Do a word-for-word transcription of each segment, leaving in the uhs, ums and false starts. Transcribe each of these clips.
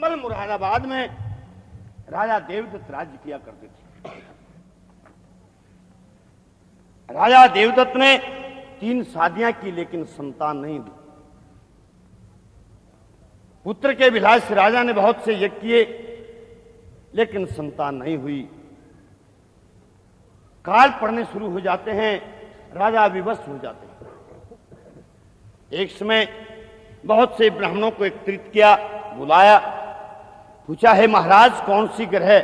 संबल मुरादाबाद में राजा देवदत्त राज्य किया करते थे। राजा देवदत्त ने तीन शादियां की लेकिन संतान नहीं दी। पुत्र के विलास से राजा ने बहुत से यज्ञ किए लेकिन संतान नहीं हुई। काल पड़ने शुरू हो जाते हैं, राजा विवश हो जाते हैं। एक समय बहुत से ब्राह्मणों को एकत्रित किया, बुलाया, पूछा, है महाराज कौन सी ग्रह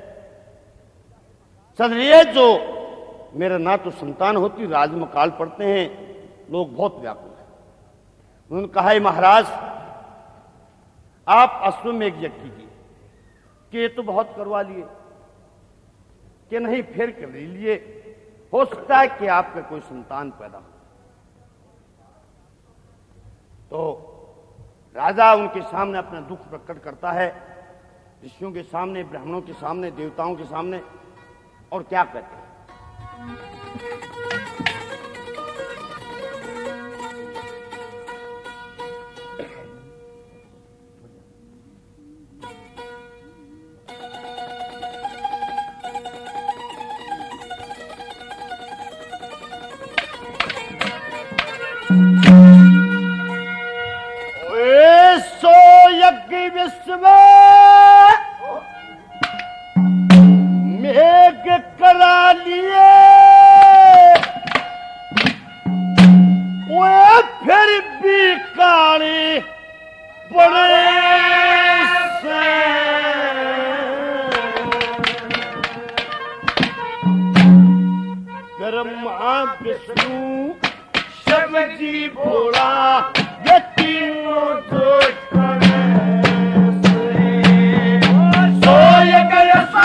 चल रही है जो मेरा ना तो संतान होती, राज में काल पड़ते हैं, लोग बहुत व्याकुल हैं। उन्होंने कहा, महाराज आप अश्वमेघ यज्ञ कीजिए कि ये तो बहुत करवा लिए कि नहीं फिर कर लिए, हो सकता है कि आपका कोई संतान पैदा हो। तो राजा उनके सामने अपना दुख प्रकट करता है, ऋषियों के सामने, ब्राह्मणों के सामने, देवताओं के सामने, और क्या कहते हैं। सो यज्ञ विश्व मेघ करा लिए, वो फिर भी काले पड़े से। ब्रह्मा विष्णु शिव जी भोला ये तीनों दोष करे से। सो यज्ञ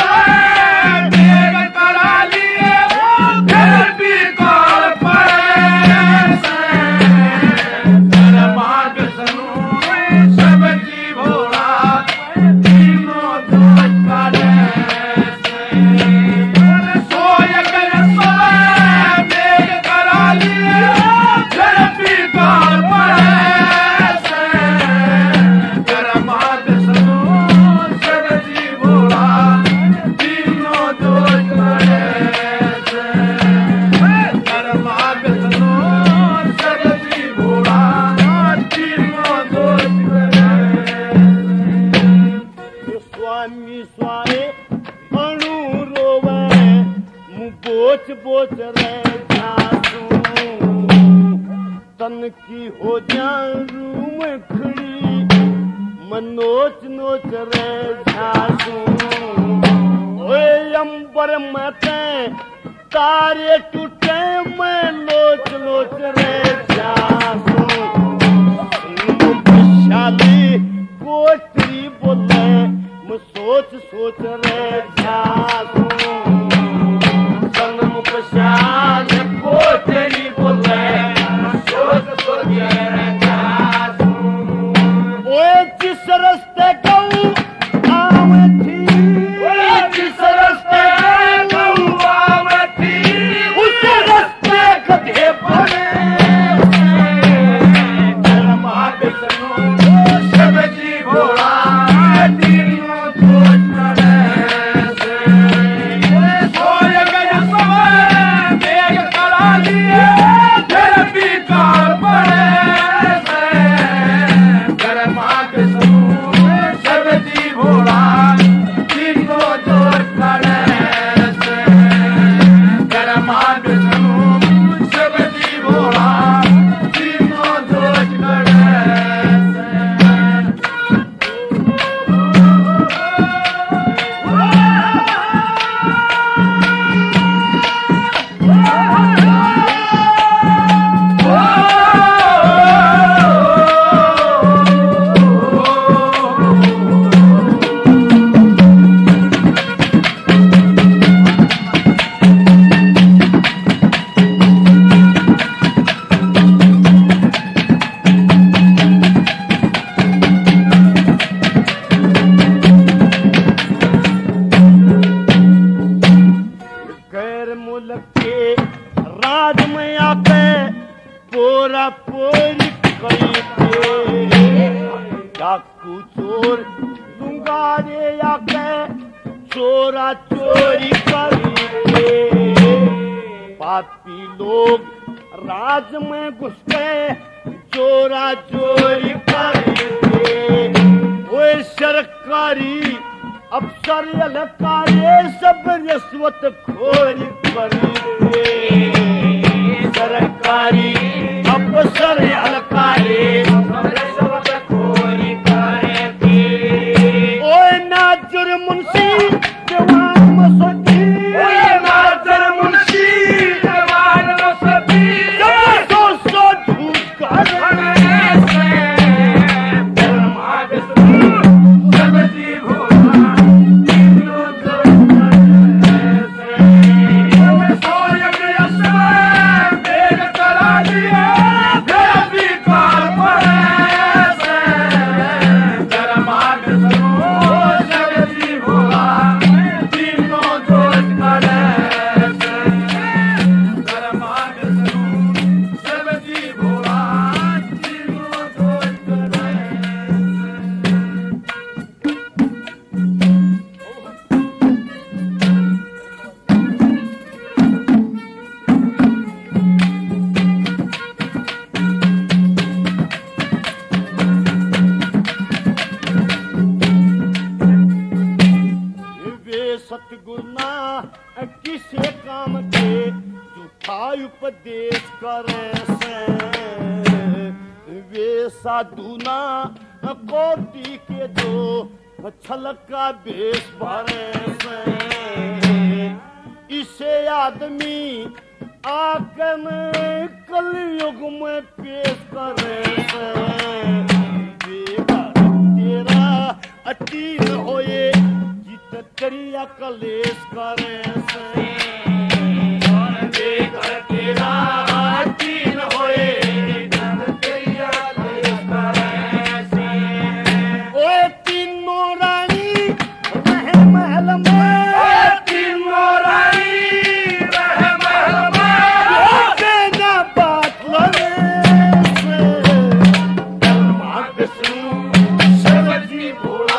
मेघ करा लिए, फिर भी काल पड़े से। ब्रह्मा विष्णु शिव जी भोला तीनों दोष करे से। सो यज्ञ मेघ करा लिए, फिर भी काल पड़े से। ब्रह्मा विष्णु शिव जी भोला तीनों दोष करे से। ब्रह्मा विष्णु शिव जी भोला तीनों दोष करे से। स्वामी स्वाए अणु रोवे, मुँह बोच बोच रे जासू, तन की हो जारू में खड़ी, मनोच नोच रे झासू। ओए अंबर में ते तारे टूटे, मैं लोच लोच रे झासू। शादी कोटरी बोले, मैं सोच सोच रे झासू। सनमुख शाद कोटरी बोले, सोच सोच रे झासू। ओए जिस रस्ते गऊ आवे थी, ओए जिस रस्ते गऊ आवे थी, उस रस्ते गधे पड़े से। ब्रह्मा विष्णु शिव जी भोला तीनों दोष करे गारे आके चोरा चोरी करके। पापी लोग राज में घुस गए चोरा चोरी करके। वो सरकारी अफसर अलकारी सब रिश्वत खोरी करके। सरकारी अफसर अलकारी सब रिश्वत खोरी करके। ओए नाजुर मुंशी जवान मसदी, ओए नाजुर मुंशी जवान मसदी, सौ सौ झूठ करने से धर्माद सब जी भोला। सतगुना किसे काम के झूठा उपदेश करे से। वे साधु ना कोटि के जो छलक का भेष भरे से। इसे आदमी आकर कलयुग में पेश करे से। तेरा अतीत होए करिया कलेश करे से। तेरा तीन होए करिया कलेश करे से। ओए तीनों रानी रहे महल में, ओए तीनों रानी रहे महल में। देना बात लड़े से धर्मा विष्णु शिवजी भोला।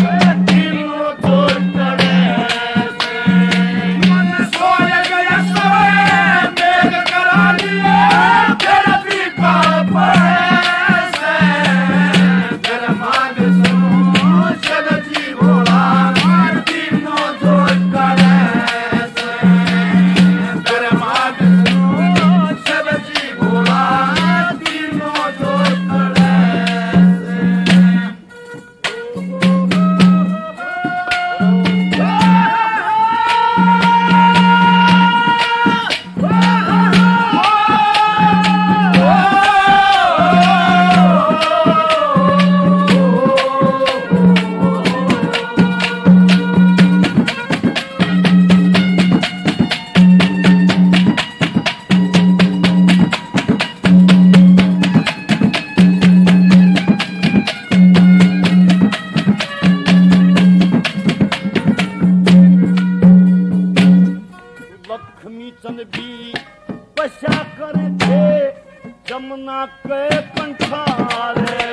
भी बसा कर थे जमुना के कंठारे।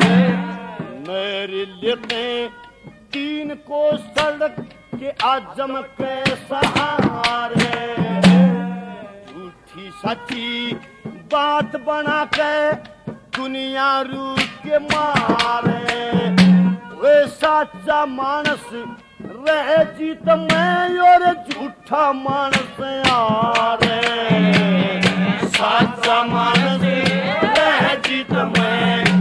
मेरे लिखे तीन को सड़क के आजम के सहारे। झूठी सच्ची बात बना के दुनिया रूप के मारे। वे सच्चा मानस रह जीत में और झूठा मानस यारे। सच्चा मानस रह जीत में